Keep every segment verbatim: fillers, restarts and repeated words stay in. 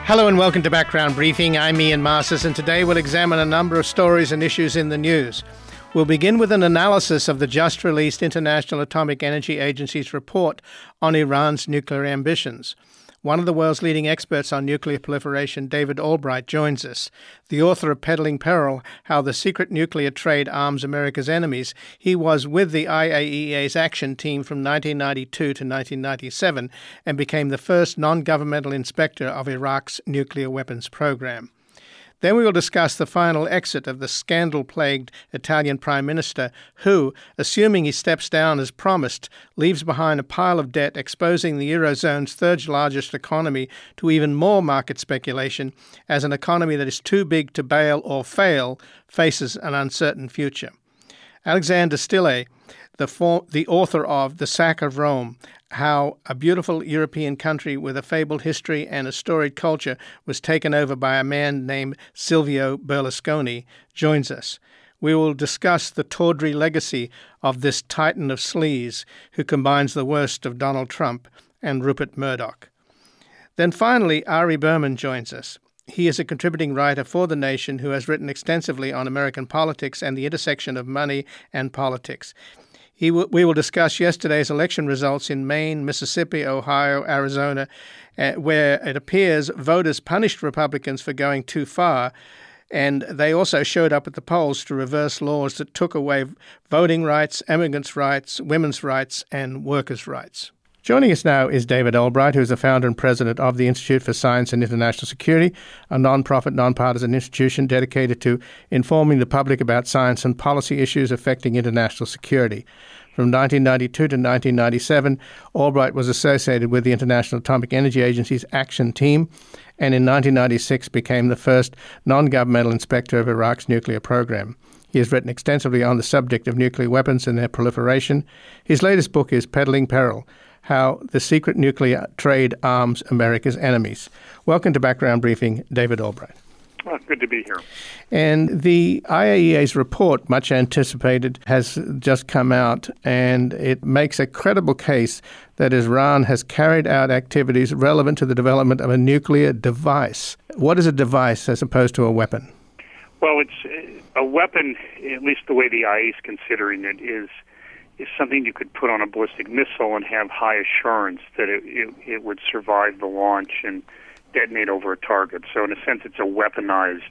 Hello and welcome to Background Briefing. I'm Ian Masters, and today we'll examine a number of stories and issues in the news. We'll begin with an analysis of the just-released International Atomic Energy Agency's report on Iran's nuclear ambitions. One of the world's leading experts on nuclear proliferation, David Albright, joins us. The author of Peddling Peril, How the Secret Nuclear Trade Arms America's Enemies. He was with the I A E A's action team from nineteen ninety-two to nineteen ninety-seven and became the first non-governmental inspector of Iraq's nuclear weapons program. Then we will discuss the final exit of the scandal-plagued Italian Prime Minister who, assuming he steps down as promised, leaves behind a pile of debt exposing the Eurozone's third-largest economy to even more market speculation as an economy that is too big to bail or fail faces an uncertain future. Alexander Stille, the, for- the author of The Sack of Rome, How a Beautiful European Country with a Fabled History and a Storied Culture was taken over by a man named Silvio Berlusconi, joins us. We will discuss the tawdry legacy of this titan of sleaze who combines the worst of Donald Trump and Rupert Murdoch. Then finally, Ari Berman joins us. He is a contributing writer for The Nation who has written extensively on American politics and the intersection of money and politics. He w- we will discuss yesterday's election results in Maine, Mississippi, Ohio, Arizona, uh, where it appears voters punished Republicans for going too far, and they also showed up at the polls to reverse laws that took away voting rights, immigrants' rights, women's rights, and workers' rights. Joining us now is David Albright, who is the founder and president of the Institute for Science and International Security, a non-profit, non-partisan institution dedicated to informing the public about science and policy issues affecting international security. From nineteen ninety-two to nineteen ninety-seven, Albright was associated with the International Atomic Energy Agency's Action Team, and in nineteen ninety-six became the first non-governmental inspector of Iraq's nuclear program. He has written extensively on the subject of nuclear weapons and their proliferation. His latest book is Peddling Peril, How the Secret Nuclear Trade Arms America's Enemies. Welcome to Background Briefing, David Albright. Well, good to be here. And the I A E A's report, much anticipated, has just come out, and it makes a credible case that Iran has carried out activities relevant to the development of a nuclear device. What is a device as opposed to a weapon? Well, it's a weapon, at least the way the I A E is considering it, is is something you could put on a ballistic missile and have high assurance that it, it, it would survive the launch and detonate over a target. So in a sense, it's a weaponized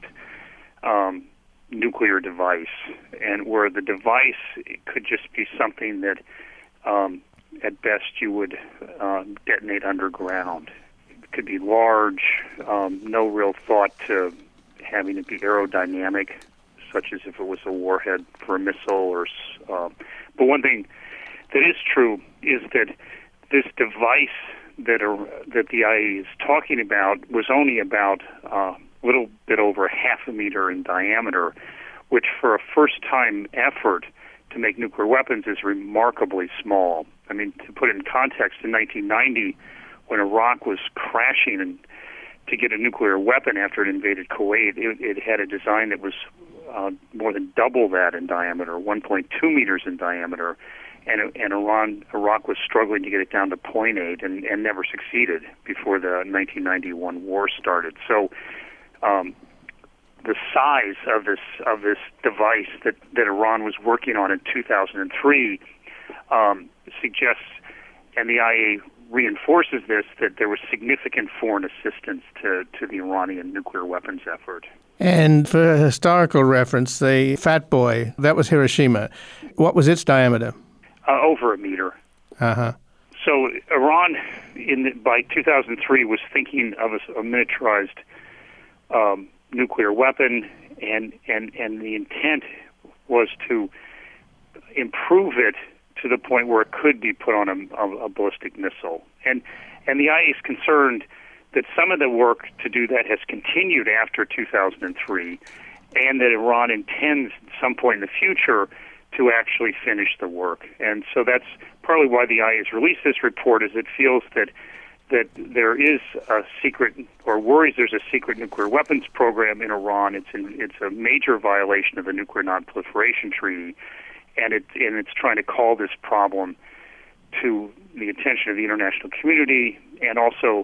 um, nuclear device, and where the device it could just be something that um, at best you would uh, detonate underground. It could be large, um, no real thought to having it be aerodynamic, such as if it was a warhead for a missile. Or, uh, but one thing that is true is that this device that are, that the I A E is talking about was only about uh, a little bit over half a meter in diameter, which for a first-time effort to make nuclear weapons is remarkably small. I mean, to put it in context, in nineteen ninety, when Iraq was crashing and to get a nuclear weapon after it invaded Kuwait, it, it had a design that was uh, more than double that in diameter, one point two meters in diameter, and, and Iran, Iraq was struggling to get it down to zero point eight and, and never succeeded before the nineteen ninety-one war started. So um, the size of this of this device that, that Iran was working on in two thousand three um, suggests, and the I A E reinforces this, that there was significant foreign assistance to, to the Iranian nuclear weapons effort. And for historical reference, the Fat Boy, that was Hiroshima. What was its diameter? Uh, over a meter. Uh-huh. So Iran, in the, by two thousand three, was thinking of a, a miniaturized um, nuclear weapon, and, and, and the intent was to improve it to the point where it could be put on a, a, a ballistic missile. And and the I A E is concerned that some of the work to do that has continued after two thousand three, and that Iran intends at some point in the future to actually finish the work. And so that's partly why the I A E has released this report, is it feels that that there is a secret, or worries there's a secret nuclear weapons program in Iran. It's in, it's a major violation of the Nuclear Non-Proliferation Treaty, and it and it's trying to call this problem to the attention of the international community, and also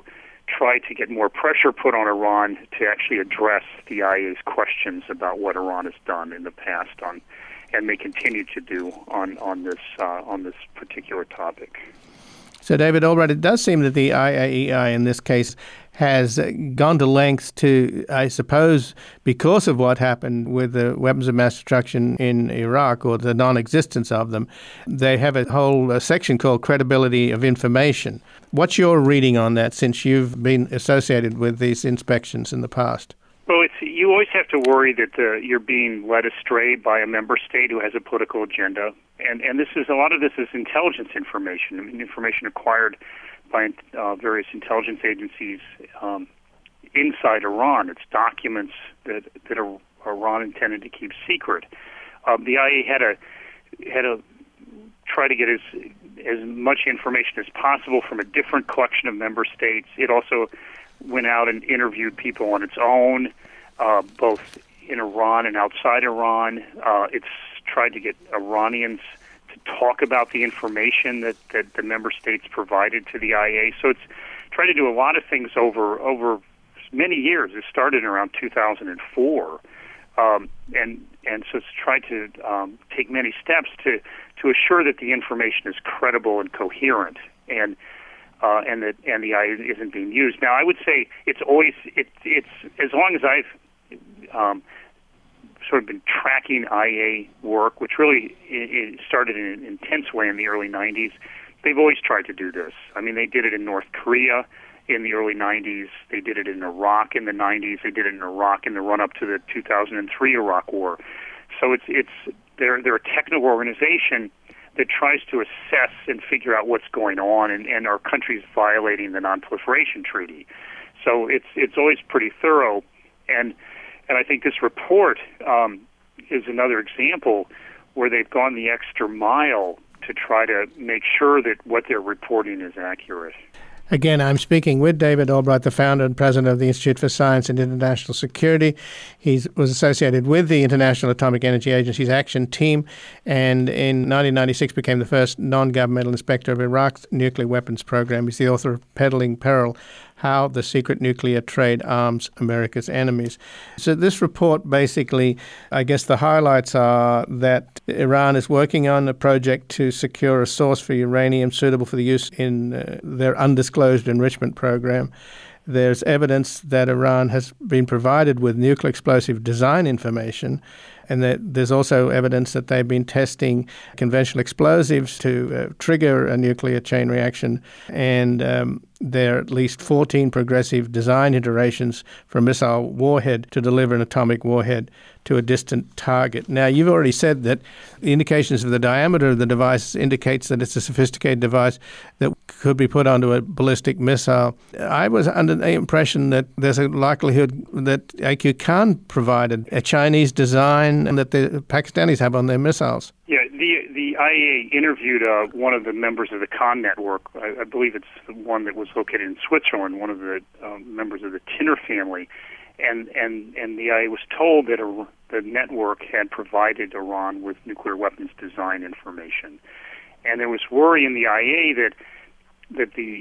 try to get more pressure put on Iran to actually address the I A E's questions about what Iran has done in the past on, and may continue to do on on this uh, on this particular topic. So, David Albright, it does seem that the I A E I in this case has gone to lengths to, I suppose, because of what happened with the weapons of mass destruction in Iraq, or the non-existence of them. They have a whole uh, section called Credibility of Information. What's your reading on that, since you've been associated with these inspections in the past? Well, it's, you always have to worry that uh, you're being led astray by a member state who has a political agenda, and and this is a lot of this is intelligence information, I mean, information acquired by uh, various intelligence agencies um, inside Iran. It's documents that that Iran intended to keep secret. Um, the I A E had a had a try to get as as much information as possible from a different collection of member states. It also went out and interviewed people on its own, uh, both in Iran and outside Iran. Uh, it's tried to get Iranians to talk about the information that, that the member states provided to the I A. So it's tried to do a lot of things over over many years. It started around two thousand four, um, and and so it's tried to um, take many steps to to assure that the information is credible and coherent, and uh, and that and the I A isn't being used. Now, I would say it's always it, it's as long as I've um, sort of been tracking I A work, which really it, it started in an intense way in the early nineties. They've always tried to do this. I mean, they did it in North Korea in the early nineties. They did it in Iraq in the nineties. They did it in Iraq in the run-up to the two thousand three Iraq War. So it's it's they're they're a technical organization that tries to assess and figure out what's going on, and, and our country's violating the Non-Proliferation Treaty. So it's it's always pretty thorough, and and I think this report um, is another example where they've gone the extra mile to try to make sure that what they're reporting is accurate. Again, I'm speaking with David Albright, the founder and president of the Institute for Science and International Security. He was associated with the International Atomic Energy Agency's Action Team, and in nineteen ninety-six became the first non-governmental inspector of Iraq's nuclear weapons program. He's the author of Peddling Peril: How the Secret Nuclear Trade Arms America's Enemies. So this report basically, I guess the highlights are that Iran is working on a project to secure a source for uranium suitable for the use in uh, their undisclosed enrichment program. There's evidence that Iran has been provided with nuclear explosive design information, and that there's also evidence that they've been testing conventional explosives to uh, trigger a nuclear chain reaction, and um, there are at least fourteen progressive design iterations for a missile warhead to deliver an atomic warhead to a distant target. Now, you've already said that the indications of the diameter of the device indicates that it's a sophisticated device that could be put onto a ballistic missile. I was under the impression that there's a likelihood that A Q Khan provided a Chinese design and that the Pakistanis have on their missiles. Yeah, the the I A E interviewed uh, one of the members of the Khan network. I, I believe it's the one that was located in Switzerland, one of the um, members of the Tinner family. And, and, and the I A E was told that a, the network had provided Iran with nuclear weapons design information. And there was worry in the I A E that that the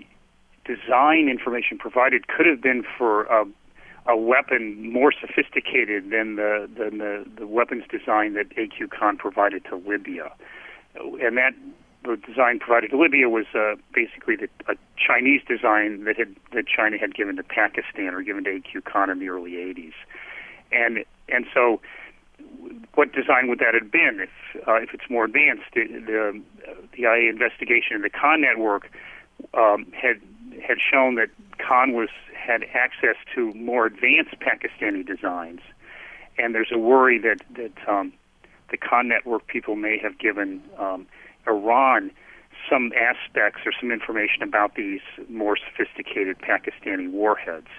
design information provided could have been for a, a weapon more sophisticated than the, than the, the weapons design that A Q Khan provided to Libya. And that the design provided to Libya was uh, basically the, a Chinese design that had that China had given to Pakistan or given to A Q Khan in the early eighties, and and so what design would that have been if uh, if it's more advanced? The the, the I A E investigation in the Khan network um, had had shown that Khan was had access to more advanced Pakistani designs, and there's a worry that that um, the Khan network people may have given Um, Iran some aspects or some information about these more sophisticated Pakistani warheads.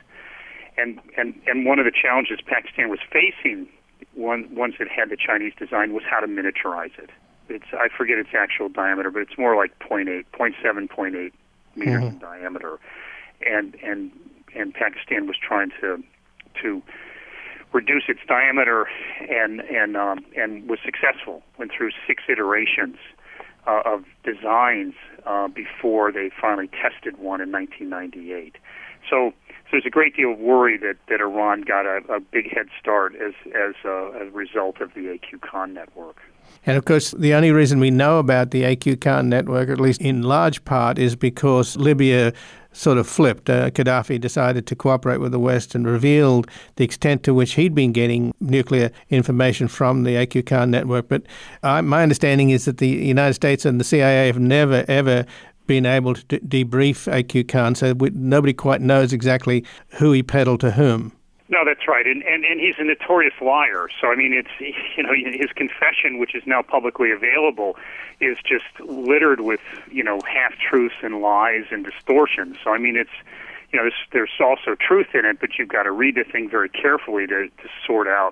And and, and one of the challenges Pakistan was facing one, once it had the Chinese design was how to miniaturize it. It's I forget its actual diameter, but it's more like zero point eight, zero point seven, zero point eight meters mm-hmm. in diameter. And and and Pakistan was trying to to reduce its diameter and and um, and was successful. Went through six iterations Uh, of designs uh, before they finally tested one in nineteen ninety-eight. so, so there's a great deal of worry that, that Iran got a, a big head start as as a, a result of the A Q Khan network. And of course, the only reason we know about the A Q Khan network, at least in large part, is because Libya sort of flipped. Uh, Gaddafi decided to cooperate with the West and revealed the extent to which he'd been getting nuclear information from the A Q Khan network. But uh, my understanding is that the United States and the C I A have never, ever been able to de- debrief A Q Khan, so we, nobody quite knows exactly who he peddled to whom. No, that's right, and, and and he's a notorious liar. So I mean, it's you know his confession, which is now publicly available, is just littered with you know half truths and lies and distortions. So I mean, it's you know there's, there's also truth in it, but you've got to read the thing very carefully to to sort out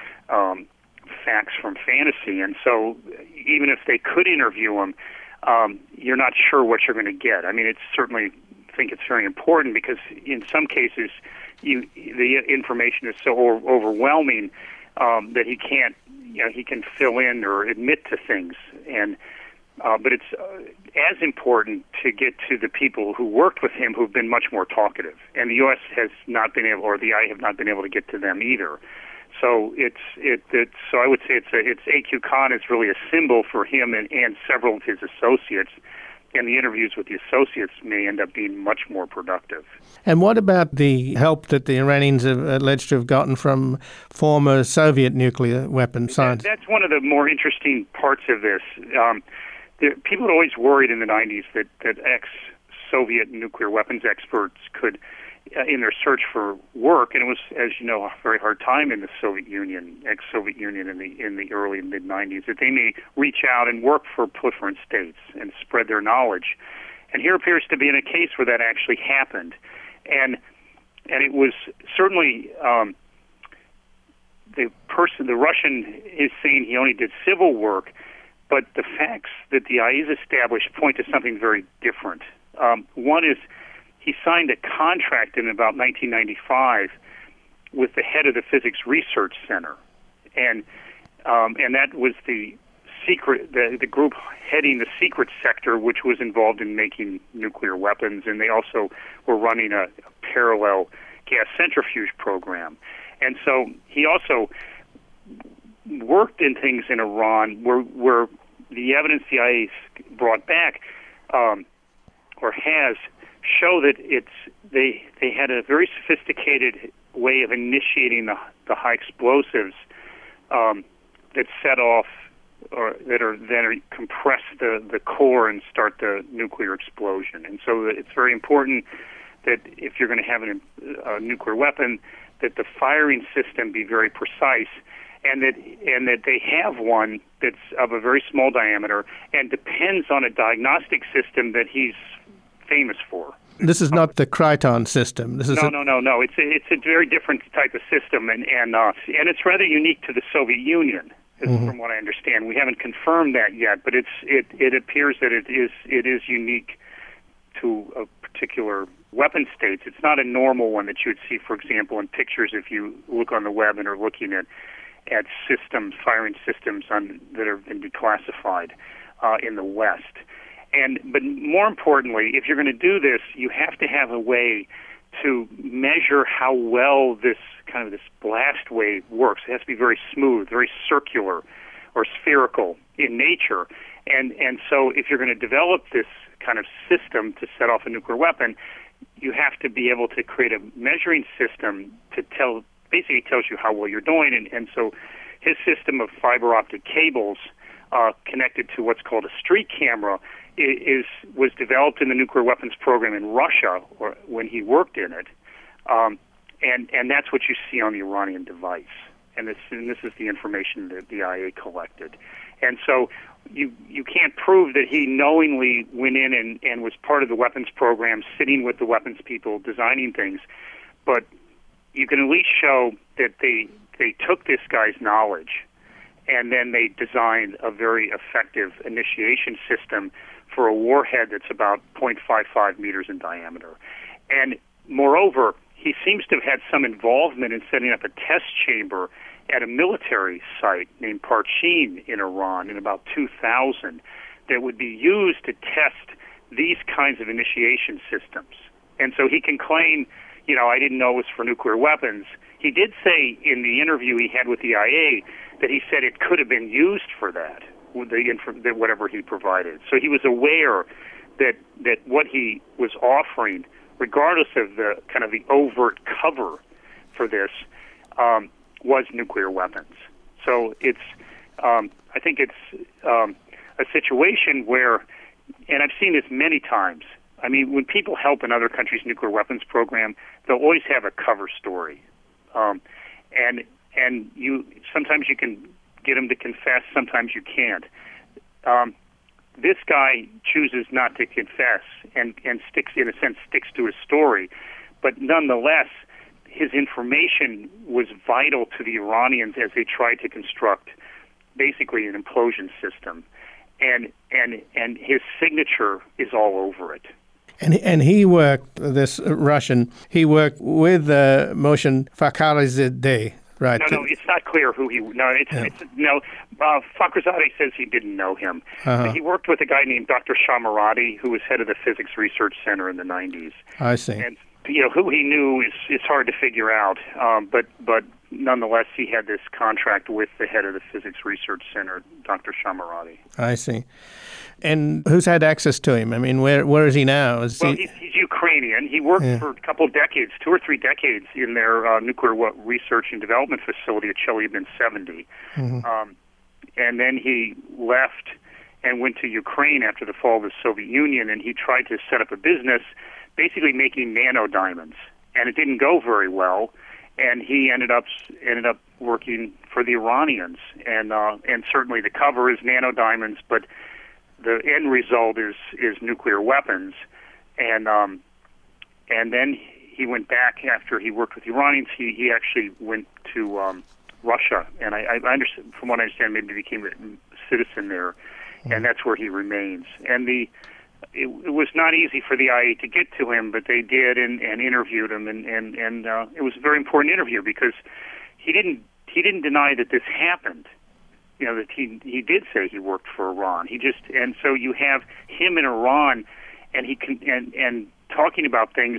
um, facts from fantasy. And so even if they could interview him, um, you're not sure what you're going to get. I mean, it's certainly I think it's very important because in some cases. You, the information is so overwhelming um, that he can't, you know, he can fill in or admit to things. And uh, but it's uh, as important to get to the people who worked with him who've been much more talkative. And the U S has not been able, or the I A E have not been able to get to them either. So it's it. It's, so I would say it's a, it's A Q Khan is really a symbol for him and, and several of his associates. And the interviews with the associates may end up being much more productive. And what about the help that the Iranians have alleged to have gotten from former Soviet nuclear weapon scientists? That, that's one of the more interesting parts of this. Um, the, people had always worried in the nineties that, that ex-Soviet nuclear weapons experts could, uh, in their search for work, and it was, as you know, a very hard time in the Soviet Union, ex-Soviet Union in the in the early and mid-nineties, that they may reach out and work for proliferant states and spread their knowledge. And here appears to be in a case where that actually happened. And and it was certainly um, the person, the Russian is saying he only did civil work, but the facts that the I A E has established point to something very different. Um, one is he signed a contract in about nineteen ninety-five with the head of the Physics Research Center, and um, and that was the secret, the, the group heading the secret sector, which was involved in making nuclear weapons, and they also were running a, a parallel gas centrifuge program. And so he also worked in things in Iran where, where the evidence the I A E brought back um, or has show that it's they they had a very sophisticated way of initiating the, the high explosives um, that set off or that are then are compress the, the core and start the nuclear explosion. And so it's very important that if you're going to have an, a nuclear weapon, that the firing system be very precise, and that and that they have one that's of a very small diameter and depends on a diagnostic system that he's famous for. This is not the Kryton system. This is no, a... no, no, no. It's a, it's a very different type of system, and and uh, and it's rather unique to the Soviet Union, mm-hmm. from what I understand. We haven't confirmed that yet, but it's it, it appears that it is it is unique to a particular weapon states. It's not a normal one that you would see, for example, in pictures if you look on the web and are looking at at systems, firing systems on, that have been declassified uh, in the West. And but more importantly, if you're going to do this, you have to have a way to measure how well this kind of this blast wave works. It has to be very smooth, very circular or spherical in nature. And and so if you're going to develop this kind of system to set off a nuclear weapon, you have to be able to create a measuring system to tell, basically tells you how well you're doing. And, and so his system of fiber optic cables uh, connected to what's called a street camera is was developed in the nuclear weapons program in Russia, or when he worked in it, um, and and that's what you see on the Iranian device. And this and this is the information that the I A E collected. And so you you can't prove that he knowingly went in and, and was part of the weapons program, sitting with the weapons people, designing things, but you can at least show that they they took this guy's knowledge and then they designed a very effective initiation system for a warhead that's about zero point five five meters in diameter. And moreover, he seems to have had some involvement in setting up a test chamber at a military site named Parchin in Iran in about two thousand that would be used to test these kinds of initiation systems. And so he can claim, you know, I didn't know it was for nuclear weapons. He did say in the interview he had with the I A that he said it could have been used for that, with the inf- that whatever he provided. So he was aware that that what he was offering, regardless of the kind of the overt cover for this, um, was nuclear weapons. So it's, um, I think it's um, a situation where, and I've seen this many times. I mean, when people help another country's nuclear weapons program, they'll always have a cover story, um, and and you sometimes you can get them to confess, sometimes you can't. Um, this guy chooses not to confess and and sticks, in a sense, sticks to his story, but nonetheless, his information was vital to the Iranians as they tried to construct basically an implosion system, and and and his signature is all over it. And and he worked, this Russian, he worked with uh, Mohsen Fakhrizadeh, right? No, no, it's not clear who he. No, it's, yeah. it's no. Uh, Fakhrizadeh says he didn't know him. Uh-huh. He worked with a guy named Doctor Shamarati, who was head of the Physics Research Center in the nineties. I see. And you know who he knew is is hard to figure out, um, but but nonetheless, he had this contract with the head of the Physics Research Center, Doctor Shamarati. I see. And who's had access to him? I mean, where where is he now? Is well, he... he's, he's Ukrainian. He worked yeah. for a couple of decades, two or three decades, in their uh, nuclear research and development facility at Chelyabinsk seventy. Mm-hmm. Um, and then he left and went to Ukraine after the fall of the Soviet Union, and he tried to set up a business basically making nano diamonds. And it didn't go very well, and he ended up ended up working for the Iranians. And uh, and certainly the cover is nano diamonds, but the end result is is nuclear weapons, and um, and then he went back after he worked with the Iranians. He he actually went to um, Russia, and I, I understand, from what I understand, maybe became a citizen there, mm-hmm. and that's where he remains. And the it, it was not easy for the I A to get to him, but they did, and, and interviewed him, and and and uh, it was a very important interview because he didn't he didn't deny that this happened. You know, that he he did say he worked for Iran. He just and so you have him in Iran, and he can and and talking about things,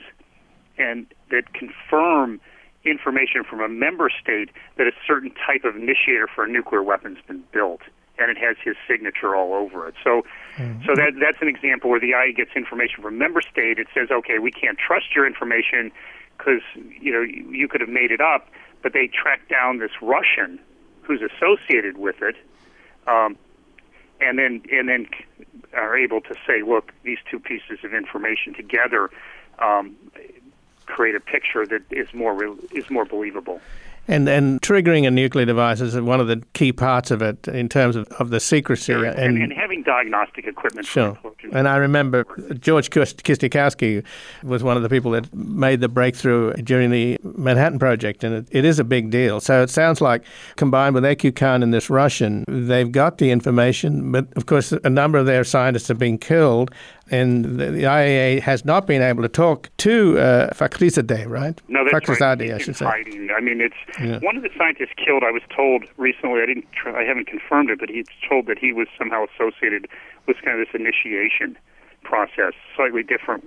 and that confirm information from a member state that a certain type of initiator for a nuclear weapon's been built, and it has his signature all over it. So, mm-hmm. so that that's an example where the I A gets information from a member state. It says, okay, we can't trust your information because you know you, you could have made it up, but they track down this Russian who's associated with it, um, and then and then are able to say, look, these two pieces of information together um, create a picture that is more re- is more believable. And and triggering a nuclear device is one of the key parts of it in terms of, of the secrecy. Sure. And, and, and having diagnostic equipment. Sure. And I remember George Kistikowski was one of the people that made the breakthrough during the Manhattan Project, and it, it is a big deal. So it sounds like, combined with A Q Khan and this Russian, they've got the information, but of course a number of their scientists have been killed, and the, the I A A has not been able to talk to uh, Fakhrizadeh, right? No, that's Fakhrizadeh, right. I should say. Hiding. I mean, it's yeah. one of the scientists killed. I was told recently. I didn't. I haven't confirmed it, but he's told that he was somehow associated with kind of this initiation process, slightly different.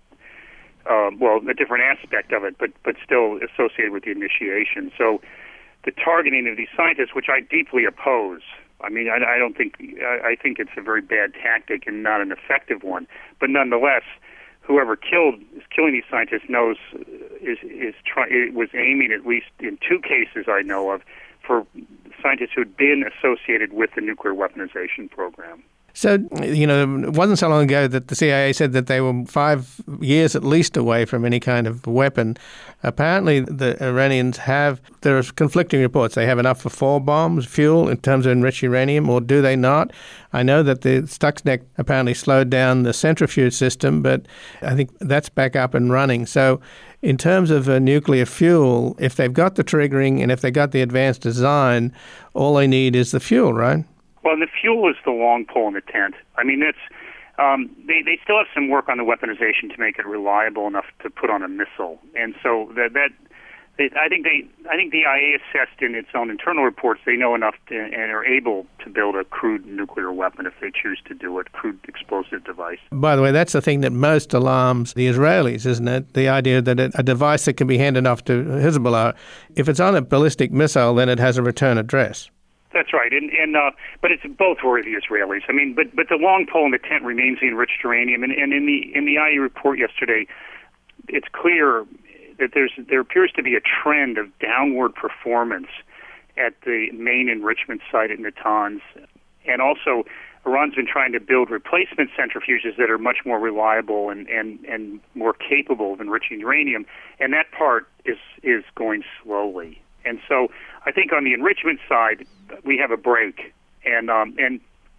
Uh, well, a different aspect of it, but but still associated with the initiation. So, the targeting of these scientists, which I deeply oppose. I mean, I, I don't think I, I think it's a very bad tactic and not an effective one. But nonetheless, whoever killed is killing these scientists knows is is try, it was aiming, at least in two cases I know of, for scientists who had been associated with the nuclear weaponization program. So, you know, it wasn't so long ago that the C I A said that they were five years at least away from any kind of weapon. Apparently, the Iranians have, there are conflicting reports. They have enough for four bombs, fuel, in terms of enriched uranium, or do they not? I know that the Stuxnet apparently slowed down the centrifuge system, but I think that's back up and running. So, in terms of uh, nuclear fuel, if they've got the triggering and if they've got the advanced design, all they need is the fuel, right? Well, and the fuel is the long pole in the tent. I mean, it's um, they they still have some work on the weaponization to make it reliable enough to put on a missile, and so that that I think they, I think the I A assessed in its own internal reports they know enough to, and are able to build a crude nuclear weapon if they choose to do it, crude explosive device. By the way, that's the thing that most alarms the Israelis, isn't it? The idea that a device that can be handed off to Hezbollah, if it's on a ballistic missile, then it has a return address. That's right, and, and uh, but it's both worry the Israelis. I mean, but but the long pole in the tent remains the enriched uranium, and, and in the in the I A report yesterday, it's clear that there's there appears to be a trend of downward performance at the main enrichment site at Natanz, and also Iran's been trying to build replacement centrifuges that are much more reliable and, and, and more capable of enriching uranium, and that part is is going slowly. And so I think on the enrichment side we have a break, and um, and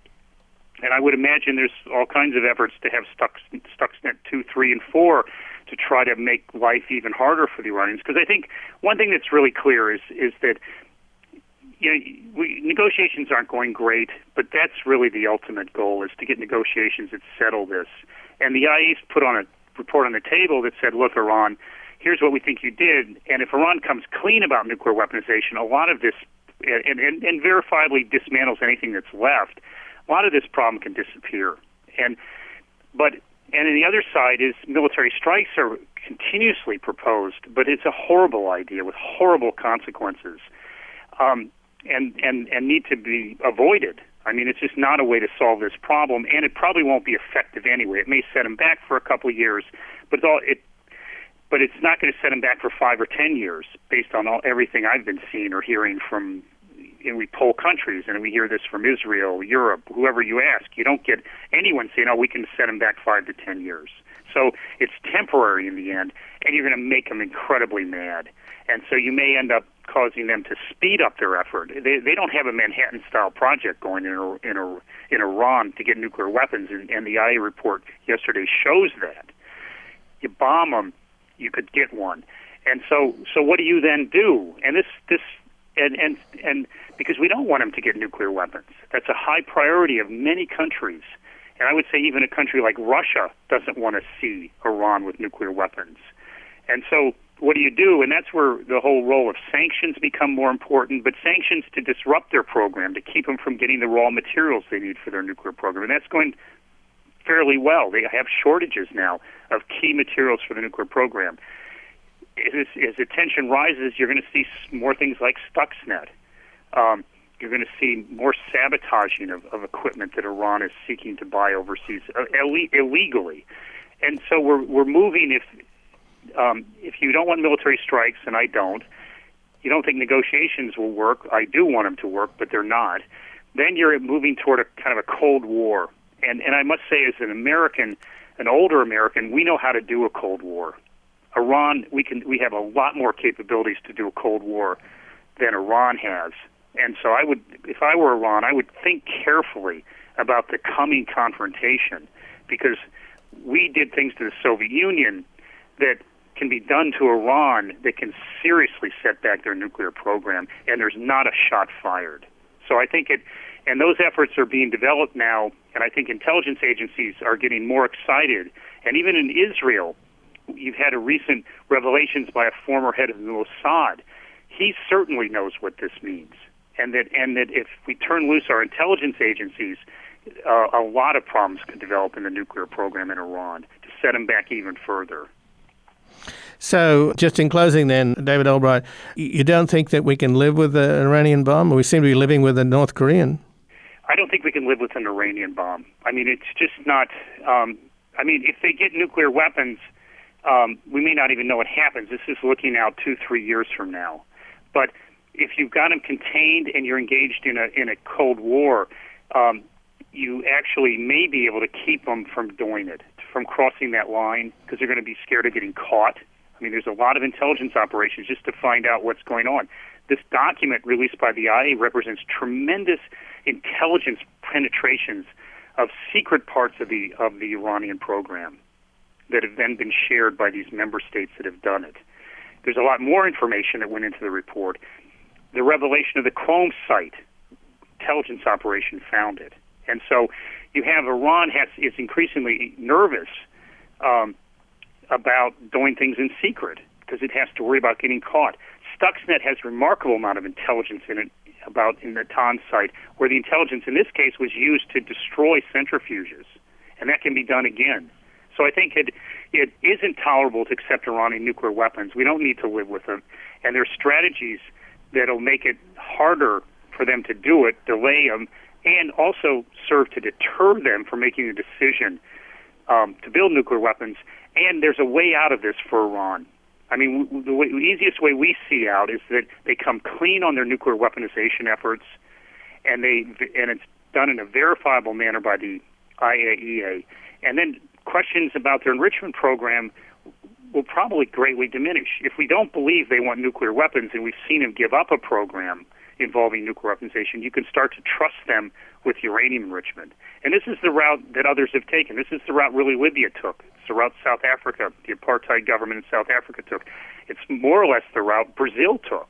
and I would imagine there's all kinds of efforts to have Stux, Stuxnet two, three, and four to try to make life even harder for the Iranians. Because I think one thing that's really clear is is that you know we, negotiations aren't going great, but that's really the ultimate goal, is to get negotiations that settle this. And the I A E's put on a report on the table that said, look, Iran, here's what we think you did, and if Iran comes clean about nuclear weaponization, a lot of this, and, and, and verifiably dismantles anything that's left, a lot of this problem can disappear. And but and on the other side is military strikes are continuously proposed, but it's a horrible idea with horrible consequences, um, and and and need to be avoided. I mean, it's just not a way to solve this problem, and it probably won't be effective anyway. It may set them back for a couple of years, but it's all, it but it's not going to set them back for five or ten years, based on all everything I've been seeing or hearing from. And we poll countries, and we hear this from Israel, Europe, whoever you ask. You don't get anyone saying, oh, we can set them back five to ten years. So it's temporary in the end, and you're going to make them incredibly mad. And so you may end up causing them to speed up their effort. They they don't have a Manhattan-style project going in in, in Iran to get nuclear weapons, and, and the I A report yesterday shows that. You bomb them, you could get one. And so so what do you then do? And this this and and and because we don't want them to get nuclear weapons. That's a high priority of many countries. And I would say even a country like Russia doesn't want to see Iran with nuclear weapons. And so what do you do? And that's where the whole role of sanctions become more important, but sanctions to disrupt their program, to keep them from getting the raw materials they need for their nuclear program. And that's going fairly well. They have shortages now of key materials for the nuclear program. As, as the tension rises, you're going to see more things like Stuxnet. Um, you're going to see more sabotaging of, of equipment that Iran is seeking to buy overseas uh, Ill- illegally. And so we're we're moving. If um, if you don't want military strikes, and I don't, you don't think negotiations will work. I do want them to work, but they're not. Then you're moving toward a kind of a Cold War. And and I must say, as an American, an older American, we know how to do a Cold War. Iran, we can we have a lot more capabilities to do a Cold War than Iran has. And so I would, if I were Iran, I would think carefully about the coming confrontation, because we did things to the Soviet Union that can be done to Iran that can seriously set back their nuclear program, and there's not a shot fired. So I think it, and those efforts are being developed now, and I think intelligence agencies are getting more excited. And even in Israel, you've had a recent revelations by a former head of the Mossad. He certainly knows what this means. And that, and that if we turn loose our intelligence agencies, uh, a lot of problems could develop in the nuclear program in Iran to set them back even further. So, just in closing then, David Albright, you don't think that we can live with an Iranian bomb? We seem to be living with a North Korean. I don't think we can live with an Iranian bomb. I mean, it's just not... Um, I mean, if they get nuclear weapons, um, we may not even know what happens. This is looking out two, three years from now. But if you've got them contained and you're engaged in a in a Cold War, um, you actually may be able to keep them from doing it, from crossing that line, because they're going to be scared of getting caught. I mean, there's a lot of intelligence operations just to find out what's going on. This document released by the I A represents tremendous intelligence penetrations of secret parts of the of the Iranian program that have then been shared by these member states that have done it. There's a lot more information that went into the report. The revelation of the Chrome site, intelligence operation found it. And so you have Iran has is increasingly nervous um, about doing things in secret, because it has to worry about getting caught. Stuxnet has a remarkable amount of intelligence in it about in the Natanz site, where the intelligence in this case was used to destroy centrifuges, and that can be done again. So I think it it isn't tolerable to accept Iranian nuclear weapons. We don't need to live with them, and there's strategies that'll make it harder for them to do it, delay them, and also serve to deter them from making a decision um, to build nuclear weapons. And there's a way out of this for Iran. I mean, the, way, the easiest way we see out is that they come clean on their nuclear weaponization efforts, and they and it's done in a verifiable manner by the I A E A. And then questions about their enrichment program will probably greatly diminish. If we don't believe they want nuclear weapons, and we've seen them give up a program involving nuclear weaponization, you can start to trust them with uranium enrichment. And this is the route that others have taken. This is the route really Libya took. It's the route South Africa, the apartheid government in South Africa took. It's more or less the route Brazil took.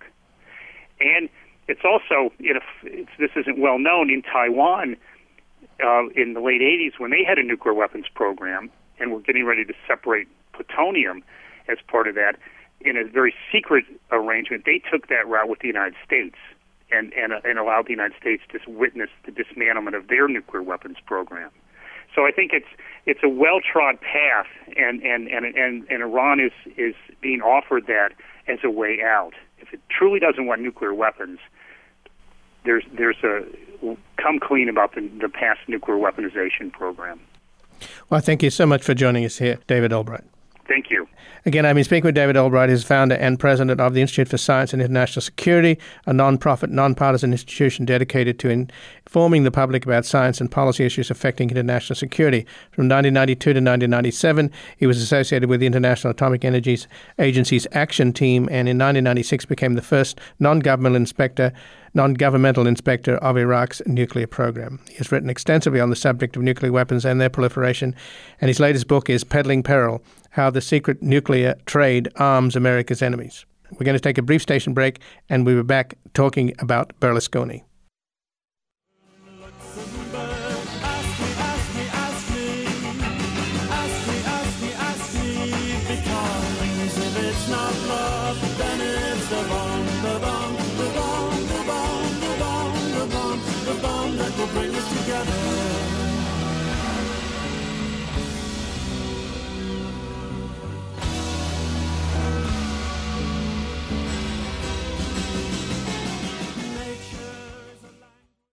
And it's also, you know, it's, this isn't well known, in Taiwan uh, in the late eighties when they had a nuclear weapons program and were getting ready to separate plutonium as part of that, in a very secret arrangement, they took that route with the United States. And, and, uh, and allowed the United States to witness the dismantlement of their nuclear weapons program. So I think it's it's a well-trod path, and, and, and, and, and Iran is, is being offered that as a way out. If it truly doesn't want nuclear weapons, there's there's a come clean about the, the past nuclear weaponization program. Well, thank you so much for joining us here, David Albright. Thank you. Again, I've been speaking with David Albright, who's founder and president of the Institute for Science and International Security, a non-profit, non-partisan institution dedicated to informing the public about science and policy issues affecting international security. From nineteen ninety-two to nineteen ninety-seven, he was associated with the International Atomic Energy Agency's Action Team, and in nineteen ninety-six became the first non-governmental inspector non-governmental inspector of Iraq's nuclear program. He has written extensively on the subject of nuclear weapons and their proliferation, and his latest book is Peddling Peril: How the Secret Nuclear Trade Arms America's Enemies. We're going to take a brief station break, and we'll be back talking about Berlusconi. Because if it's not love, then it's the wrong.